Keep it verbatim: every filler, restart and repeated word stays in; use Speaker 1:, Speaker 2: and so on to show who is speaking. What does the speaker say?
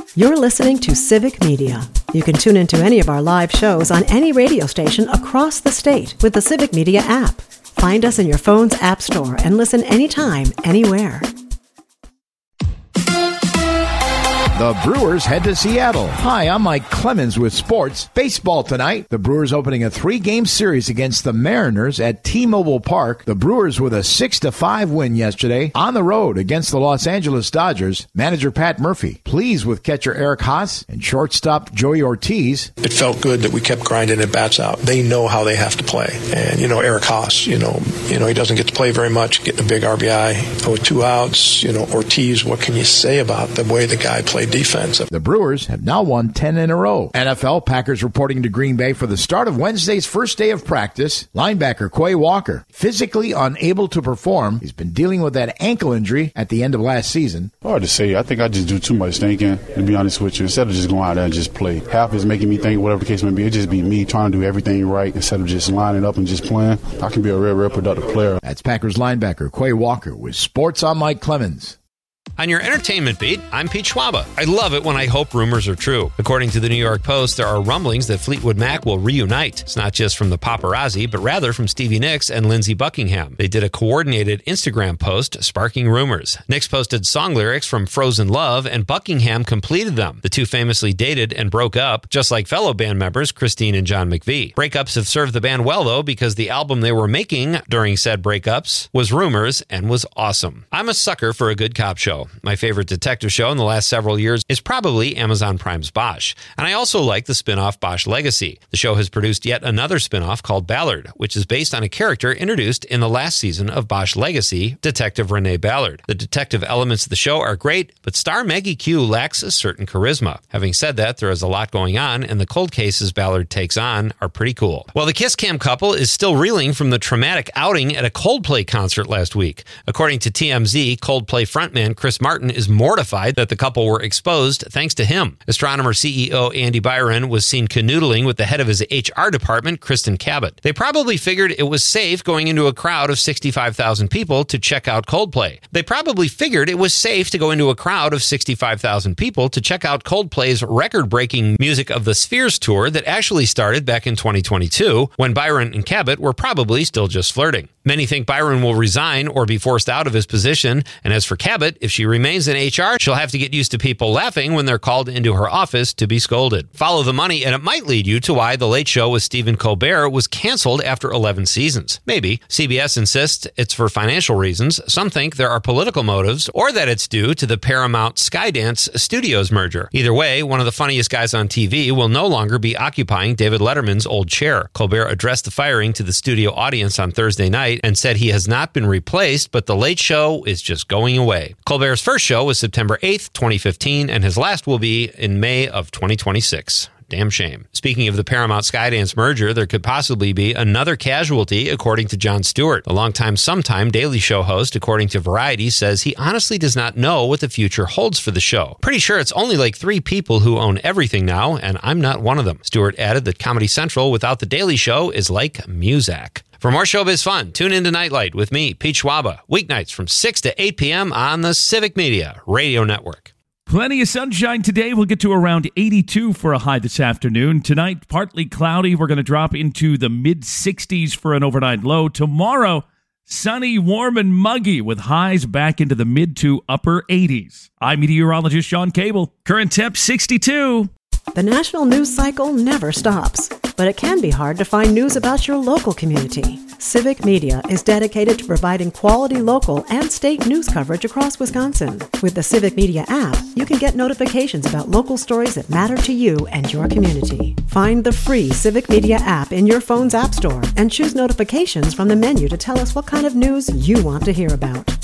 Speaker 1: You're listening to Civic Media. You can tune into any of our live shows on any radio station across the state with the Civic Media app. Find us in your phone's app store and listen anytime, anywhere.
Speaker 2: The Brewers head to Seattle. Hi, I'm Mike Clemens with sports. Baseball tonight. The Brewers opening a three-game series against the Mariners at T-Mobile Park. The Brewers with a six to five win yesterday on the road against the Los Angeles Dodgers. Manager Pat Murphy pleased with catcher Eric Haas and shortstop Joey Ortiz.
Speaker 3: It felt good that we kept grinding at bats out. They know how they have to play. And, you know, Eric Haas, you know, you know, he doesn't get to play very much, getting a big R B I. With two outs, you know, Ortiz, what can you say about the way the guy played defense?
Speaker 2: The Brewers have now won ten in a row. N F L Packers reporting to Green Bay for the start of Wednesday's first day of practice. Linebacker Quay Walker, physically unable to perform. He's been dealing with that ankle injury at the end of last season.
Speaker 4: Hard to say. I think I just do too much thinking, to be honest with you, instead of just going out there and just play. Half is making me think, whatever the case may be, it just be me trying to do everything right instead of just lining up and just playing. I can be a real, real productive player.
Speaker 2: That's Packers linebacker Quay Walker with Sports on Mike Clemens.
Speaker 5: On your entertainment beat, I'm Pete Schwaba. I love it when I hope rumors are true. According to the New York Post, there are rumblings that Fleetwood Mac will reunite. It's not just from the paparazzi, but rather from Stevie Nicks and Lindsey Buckingham. They did a coordinated Instagram post sparking rumors. Nicks posted song lyrics from Frozen Love, and Buckingham completed them. The two famously dated and broke up, just like fellow band members Christine and John McVie. Breakups have served the band well, though, because the album they were making during said breakups was Rumors and was awesome. I'm a sucker for a good cop show. My favorite detective show in the last several years is probably Amazon Prime's Bosch. And I also like the spin-off Bosch Legacy. The show has produced yet another spin-off called Ballard, which is based on a character introduced in the last season of Bosch Legacy, Detective Renee Ballard. The detective elements of the show are great, but star Maggie Q lacks a certain charisma. Having said that, there is a lot going on, and the cold cases Ballard takes on are pretty cool. Well, the Kiss Cam couple is still reeling from the traumatic outing at a Coldplay concert last week. According to T M Z, Coldplay frontman Chris Martin is mortified that the couple were exposed thanks to him. Astronomer C E O Andy Byron was seen canoodling with the head of his H R department, Kristen Cabot. They probably figured it was safe going into a crowd of sixty-five thousand people to check out Coldplay. They probably figured it was safe to go into a crowd of sixty-five thousand people to check out Coldplay's record-breaking Music of the Spheres tour that actually started back in twenty twenty-two, when Byron and Cabot were probably still just flirting. Many think Byron will resign or be forced out of his position, and as for Cabot, if she remains in H R, she'll have to get used to people laughing when they're called into her office to be scolded. Follow the money, and it might lead you to why The Late Show with Stephen Colbert was canceled after eleven seasons. Maybe. C B S insists it's for financial reasons. Some think there are political motives, or that it's due to the Paramount Skydance Studios merger. Either way, one of the funniest guys on T V will no longer be occupying David Letterman's old chair. Colbert addressed the firing to the studio audience on Thursday night and said he has not been replaced, but The Late Show is just going away. Colbert's first show was September eighth, twenty fifteen, and his last will be in May of twenty twenty-six. Damn shame. Speaking of the Paramount Skydance merger, there could possibly be another casualty, according to Jon Stewart. The longtime sometime Daily Show host, according to Variety, says he honestly does not know what the future holds for the show. Pretty sure it's only like three people who own everything now, and I'm not one of them. Stewart added that Comedy Central without the Daily Show is like Muzak. For more showbiz fun, tune into Nightlight with me, Pete Schwaba, weeknights from six to eight p.m. on the Civic Media Radio Network.
Speaker 6: Plenty of sunshine today. We'll get to around eighty-two for a high this afternoon. Tonight, partly cloudy. We're going to drop into the mid-sixties for an overnight low. Tomorrow, sunny, warm, and muggy with highs back into the mid to upper eighties. I'm meteorologist Sean Cable. Current temp sixty-two.
Speaker 1: The national news cycle never stops, but it can be hard to find news about your local community. Civic Media is dedicated to providing quality local and state news coverage across Wisconsin. With the Civic Media app, you can get notifications about local stories that matter to you and your community. Find the free Civic Media app in your phone's app store and choose notifications from the menu to tell us what kind of news you want to hear about.